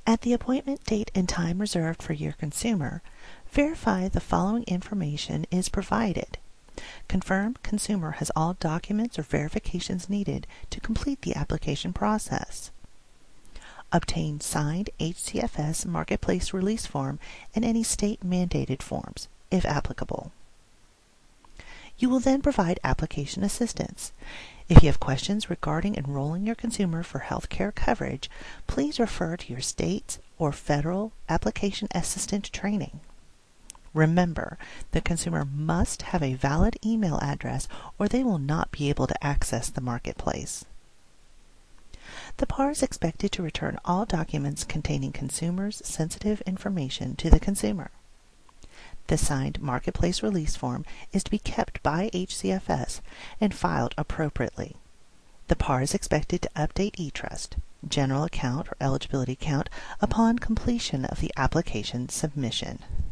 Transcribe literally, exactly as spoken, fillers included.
At the appointment date and time reserved for your consumer, verify the following information is provided. Confirm consumer has all documents or verifications needed to complete the application process. Obtain signed H C F S Marketplace Release Form and any state-mandated forms, if applicable. You will then provide application assistance. If you have questions regarding enrolling your consumer for health care coverage, please refer to your state's or federal application assistant training. Remember, the consumer must have a valid email address or they will not be able to access the marketplace. The P A R is expected to return all documents containing consumers' sensitive information to the consumer. The signed Marketplace Release Form is to be kept by H C F S and filed appropriately. The P A R is expected to update eTrust, General Account or Eligibility Account upon completion of the application submission.